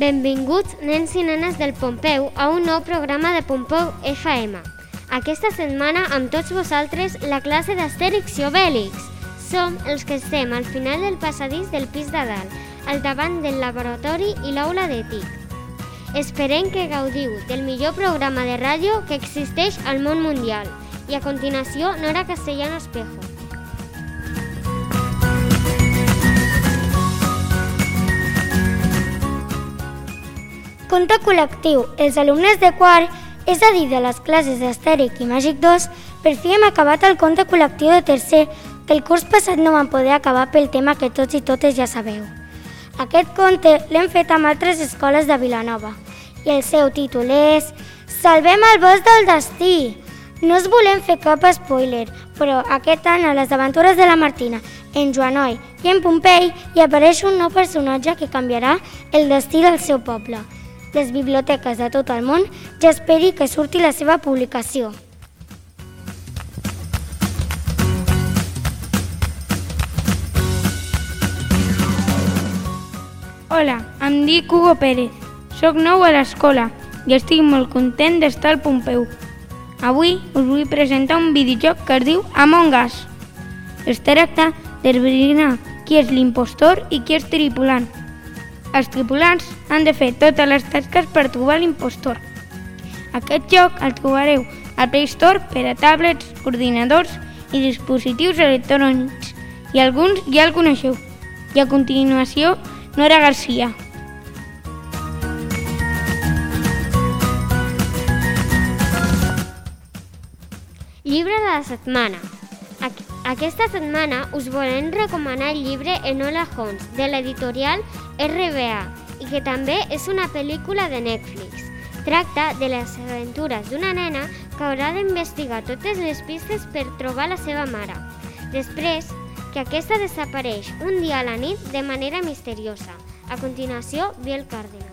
Benvinguts, nens i nenes del Pompeu, a un nou programa de Pompeu FM. Aquesta setmana, amb tots vosaltres, la classe d'Astèrix i Obèlix. Som els que estem al final del passadís del pis de dalt, al davant del laboratori i l'aula de TIC. Esperem que gaudiu del millor programa de ràdio que existeix al món mundial. I a continuació, Nora Castellano Espejo. Conte col·lectiu. Els alumnes de quart, és a dir, de les classes d'Astèrix i Màgic 2, per fi hem acabat el conte col·lectiu de tercer, que el curs passat no vam poder acabar pel tema que tots i totes ja sabeu. Aquest conte l'hem fet amb altres escoles de Vilanova i el seu títol és Salvem el bosc del destí. No us volem fer cap spoiler, però aquest any a les aventures de la Martina, en Joanoi i en Pompei hi apareix un nou personatge que canviarà el destí del seu poble. Les biblioteques de tot el món ja esperi que surti la seva publicació. Hola, em dic Hugo Pérez, soc nou a l'escola i estic molt content d'estar al Pompeu. Avui us vull presentar un videojoc que es diu Among Us. Es tracta d'esbrinar qui és l'impostor i qui és tripulant. Els tripulants han de fer totes les tasques per trobar l'impostor. Aquest joc el trobareu al Play Store per a tablets, ordinadors i dispositius electrònics, i alguns ja el coneixeu. I a continuació, Nora Garcia. Llibre de la setmana. Aquesta setmana us volem recomanar el llibre Enola Holmes, de l'editorial RBA, i que també és una pel·lícula de Netflix. Tracta de les aventures d'una nena que haurà d'investigar totes les pistes per trobar la seva mare, després que aquesta desapareix un dia a la nit de manera misteriosa. A continuació, Biel Cárdenas.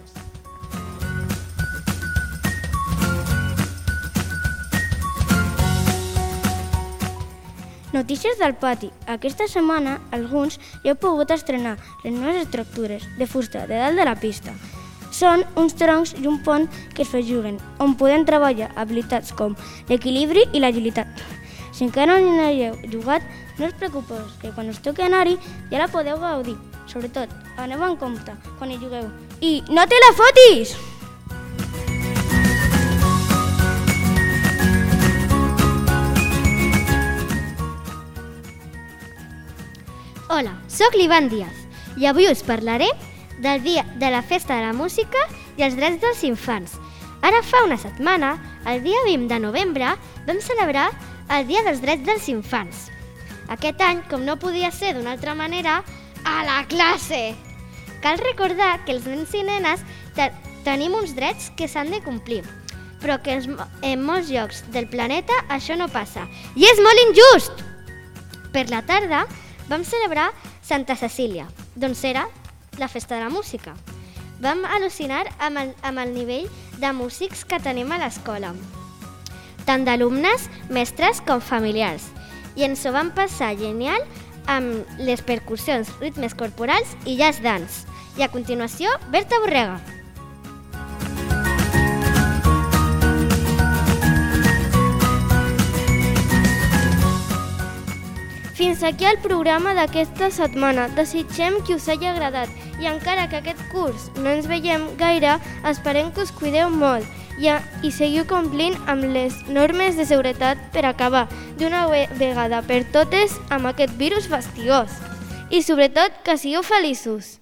Notícies del pati. Aquesta setmana, alguns ja heu pogut estrenar les noves estructures de fusta de dalt de la pista. Són uns troncs i un pont que es juguen, on podem treballar habilitats com l'equilibri i l'agilitat. Si encara no hi heu jugat, no us preocupeu, que quan us toqui anar-hi ja la podeu gaudir. Sobretot, aneu en compte quan hi jugueu. I no te la fotis! Hola, sóc l'Ivan Díaz i avui us parlaré del dia de la Festa de la Música i els drets dels infants. Ara fa una setmana, el dia 20 de novembre, vam celebrar el Dia dels Drets dels Infants. Aquest any, com no podia ser d'una altra manera, a la classe! Cal recordar que els nens i nenes tenim uns drets que s'han de complir, però que en molts llocs del planeta això no passa. I és molt injust! Per la tarda, vam celebrar Santa Cecília, doncs era la Festa de la Música. Vam al·lucinar amb el nivell de músics que tenim a l'escola, tant d'alumnes, mestres com familiars. I ens ho vam passar genial amb les percussions, ritmes corporals i jazz dance. I a continuació, Berta Borrega. Fins aquí el programa d'aquesta setmana. Desitgem que us hagi agradat i encara que aquest curs no ens veiem gaire, esperem que us cuideu molt i seguiu complint amb les normes de seguretat per acabar d'una vegada per totes amb aquest virus fastiós. I sobretot que sigueu feliços!